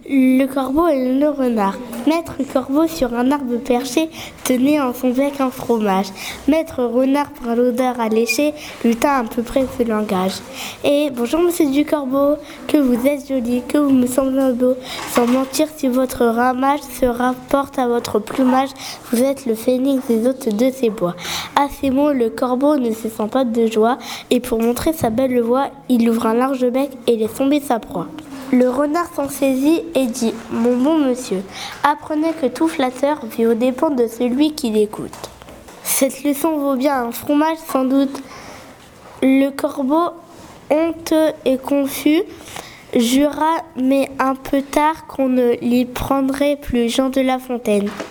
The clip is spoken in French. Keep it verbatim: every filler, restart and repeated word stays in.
Le corbeau et le renard. Maître corbeau sur un arbre perché tenait en son bec un fromage. Maître renard par l'odeur alléchée lui tint à peu près ce langage. Eh, bonjour monsieur du corbeau, que vous êtes joli, que vous me semblez beau. Sans mentir, si votre ramage se rapporte à votre plumage, vous êtes le phénix des hôtes de ces bois. À ces mots, le corbeau ne se sent pas de joie, et pour montrer sa belle voix, il ouvre un large bec et laisse tomber sa proie. Le renard s'en saisit et dit « Mon bon monsieur, apprenez que tout flatteur vit aux dépens de celui qui l'écoute. Cette leçon vaut bien un fromage sans doute. » Le corbeau, honteux et confus, jura, mais un peu tard, qu'on ne l'y prendrait plus Jean de La Fontaine.